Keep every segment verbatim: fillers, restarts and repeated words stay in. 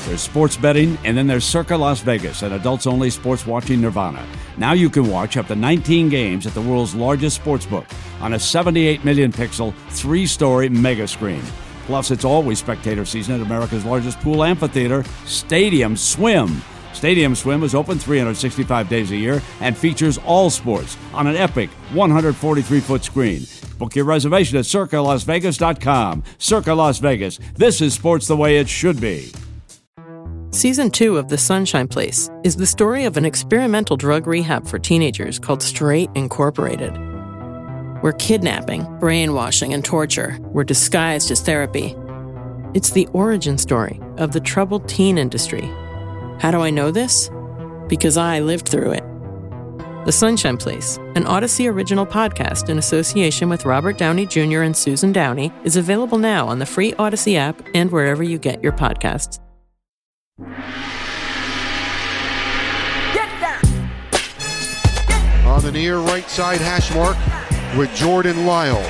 There's sports betting, and then there's Circa Las Vegas, an adults-only sports watching nirvana. Now you can watch up to nineteen games at the world's largest sportsbook on a seventy-eight million pixel, three-story mega screen. Plus, it's always spectator season at America's largest pool amphitheater, Stadium Swim. Stadium Swim is open three hundred sixty-five days a year and features all sports on an epic one hundred forty-three foot screen. Book your reservation at circa las vegas dot com. Circa Las Vegas. This is sports the way it should be. Season two of The Sunshine Place is the story of an experimental drug rehab for teenagers called Straight Incorporated, where kidnapping, brainwashing, and torture were disguised as therapy. It's the origin story of the troubled teen industry. How do I know this? Because I lived through it. The Sunshine Place, an Odyssey original podcast in association with Robert Downey Junior and Susan Downey, is available now on the free Odyssey app and wherever you get your podcasts. Get down. On the near right side hash mark with Jordan Lyle.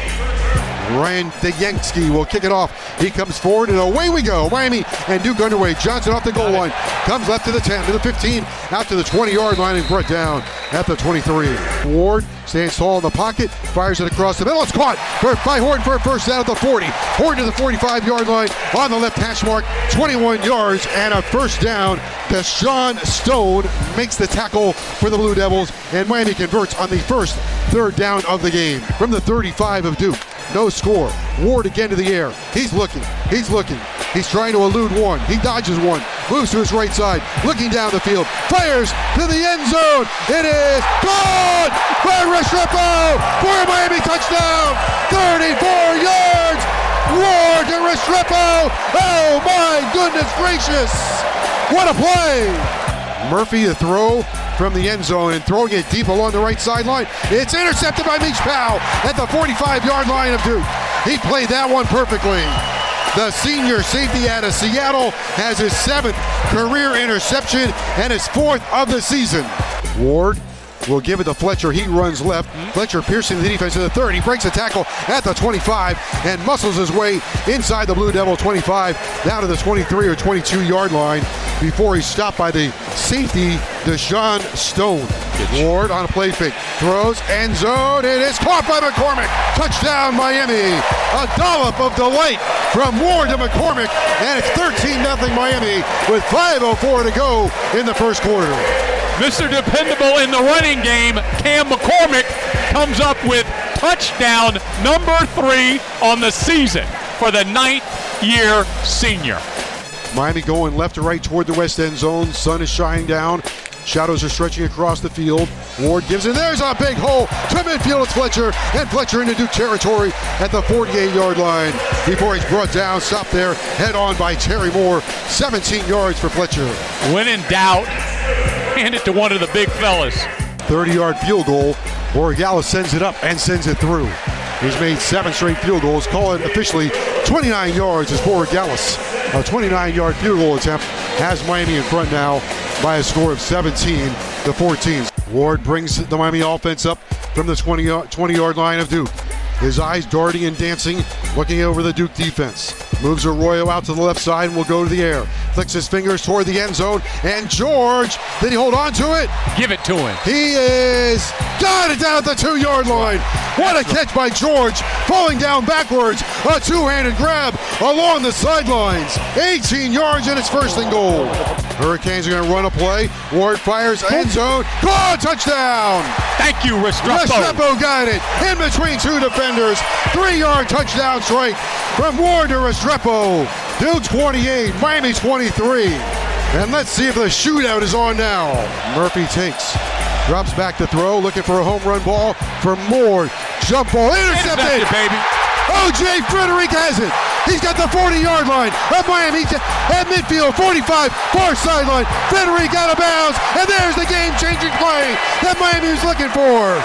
Ryan Deyanski will kick it off. He comes forward and away we go. Miami and Duke underway. Johnson off the goal line. Comes left to the ten, to the fifteen, out to the twenty-yard line and brought down at the twenty-three. Ward stands tall in the pocket, fires it across the middle. It's caught by Horton for a first down at the forty. Horton to the forty-five-yard line on the left hash mark. twenty-one yards and a first down. Deshaun Stone makes the tackle for the Blue Devils, and Miami converts on the first third down of the game. From the thirty-five of Duke. No score. Ward again to the air. He's looking. He's looking. He's trying to elude one. He dodges one. Moves to his right side. Looking down the field. Fires to the end zone. It is gone by Restrepo for a Miami touchdown. thirty-four yards. Ward to Restrepo. Oh my goodness gracious. What a play. Murphy the throw from the end zone and throwing it deep along the right sideline. It's intercepted by Meach Powell at the forty-five-yard line of Duke. He played that one perfectly. The senior safety out of Seattle has his seventh career interception and his fourth of the season. Ward will give it to Fletcher. He runs left. Fletcher piercing the defense to the thirty. Breaks a tackle at the twenty-five and muscles his way inside the Blue Devil twenty-five down to the twenty-three or twenty-two-yard line before he's stopped by the safety, Deshaun Stone. Ward on a play fake. Throws, end zone. It is caught by McCormick. Touchdown, Miami. A dollop of delight from Ward to McCormick. And it's thirteen nothing Miami with five oh four to go in the first quarter. Mister Dependable in the running game, Cam McCormick, comes up with touchdown number three on the season for the ninth-year senior. Miami going left to right toward the west end zone. Sun is shining down. Shadows are stretching across the field. Ward gives it. There's a big hole to midfield. It's Fletcher. And Fletcher into Duke territory at the forty-eight-yard line before he's brought down. Stopped there. Head on by Terry Moore. seventeen yards for Fletcher. When in doubt, hand it to one of the big fellas. thirty-yard field goal. Borregales sends it up and sends it through. He's made seven straight field goals. Call it officially twenty-nine yards as Borregales. A twenty-nine-yard field goal attempt has Miami in front now by a score of seventeen to fourteen. Ward brings the Miami offense up from the twenty-yard line of Duke. His eyes darting and dancing, looking over the Duke defense. Moves Arroyo out to the left side and will go to the air. Flicks his fingers toward the end zone, and George, did he hold on to it? Give it to him. He is got it down at the two-yard line. What a catch by George, falling down backwards. A two-handed grab along the sidelines. eighteen yards and it's first and goal. Hurricanes are going to run a play. Ward fires, end zone. Goal, touchdown! Thank you, Restrepo. Restrepo got it in between two defenders. Three-yard touchdown strike from Ward to Restrepo. Duke twenty-eight, Miami twenty-three. And let's see if the shootout is on now. Murphy takes, drops back to throw, looking for a home run ball for Moore. Jump ball, intercepted, intercepted baby. O J Frederick has it. He's got the forty-yard line of Miami at midfield, forty-five, far sideline. Frederick out of bounds, and there's the game-changing play that Miami was looking for.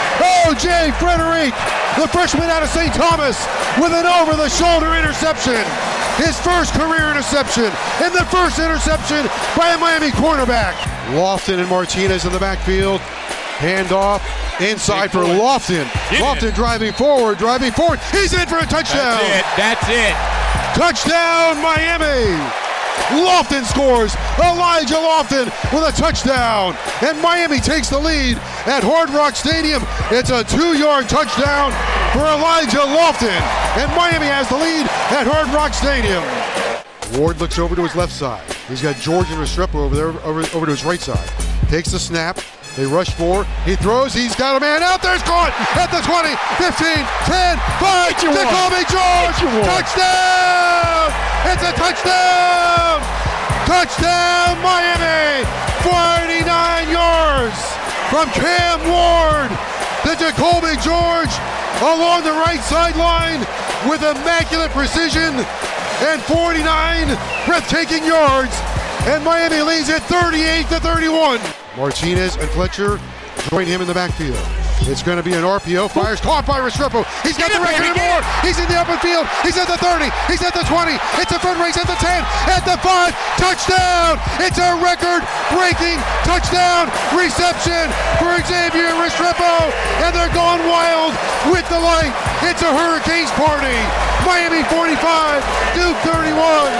O J Frederick, the freshman out of Saint Thomas, with an over-the-shoulder interception. His first career interception, and the first interception by a Miami cornerback. Lofton and Martinez in the backfield. Handoff inside for Lofton. Lofton driving forward, driving forward. He's in for a touchdown. That's it. That's it. Touchdown, Miami. Lofton scores. Elijah Lofton with a touchdown. And Miami takes the lead at Hard Rock Stadium. It's a two-yard touchdown for Elijah Lofton. And Miami has the lead at Hard Rock Stadium. Ward looks over to his left side. He's got Jordan Restrepo over there, over, over to his right side. Takes the snap. They rush for. He throws. He's got a man out there. It's caught at the twenty, fifteen, ten, five. Jacoby George. Touchdown. It's a touchdown. Touchdown, Miami. forty-nine yards from Cam Ward to Jacoby George along the right sideline with immaculate precision and forty-nine breathtaking yards. And Miami leads it thirty-eight to thirty-one. Martinez and Fletcher join him in the backfield. It's going to be an R P O. Fires caught by Restrepo. He's got the record and more. He's in the open field. He's at the thirty. He's at the twenty. It's a foot race at the ten. At the five. Touchdown. It's a record-breaking touchdown reception for Xavier Restrepo. And they're going wild with the light. It's a Hurricanes party. Miami forty-five. Duke thirty-one.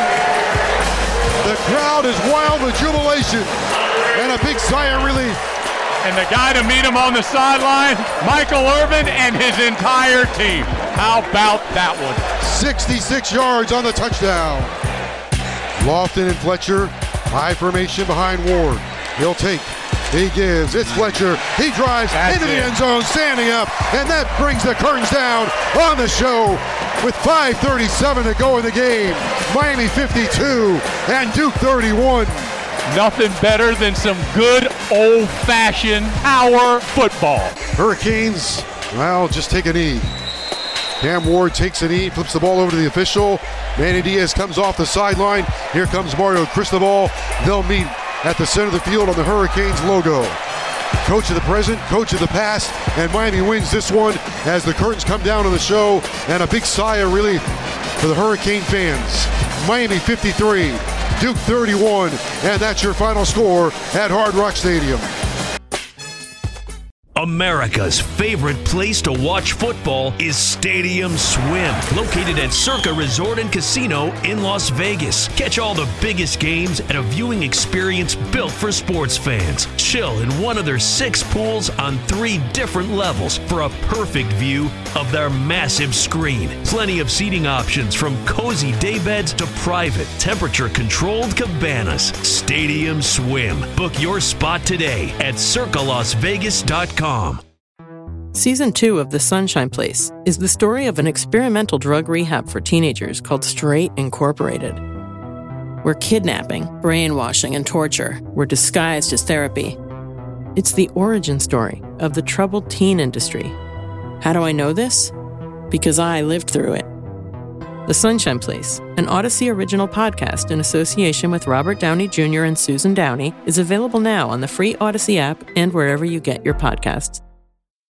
The crowd is wild with jubilation and a big sigh of relief. And the guy to meet him on the sideline, Michael Irvin and his entire team. How about that one? sixty-six yards on the touchdown. Lofton and Fletcher, high formation behind Ward. He'll take. He gives. It's Fletcher. He drives That's into it. the end zone, standing up, and that brings the curtains down on the show with five thirty-seven to go in the game. Miami fifty-two and Duke thirty-one. Nothing better than some good old-fashioned power football. Hurricanes, well, just take a knee. Cam Ward takes a knee, flips the ball over to the official. Manny Diaz comes off the sideline. Here comes Mario Cristobal. They'll meet at the center of the field on the Hurricanes logo. Coach of the present, coach of the past, and Miami wins this one as the curtains come down on the show, and a big sigh of relief for the Hurricane fans. Miami fifty-three, Duke thirty-one, and that's your final score at Hard Rock Stadium. America's favorite place to watch football is Stadium Swim, located at Circa Resort and Casino in Las Vegas. Catch all the biggest games at a viewing experience built for sports fans. Chill in one of their six pools on three different levels for a perfect view of their massive screen. Plenty of seating options from cozy daybeds to private, temperature-controlled cabanas. Stadium Swim. Book your spot today at circa las vegas dot com. Season two of The Sunshine Place is the story of an experimental drug rehab for teenagers called Straight Incorporated, where kidnapping, brainwashing, and torture were disguised as therapy. It's the origin story of the troubled teen industry. How do I know this? Because I lived through it. The Sunshine Place, an Odyssey original podcast in association with Robert Downey Junior and Susan Downey, is available now on the free Odyssey app and wherever you get your podcasts.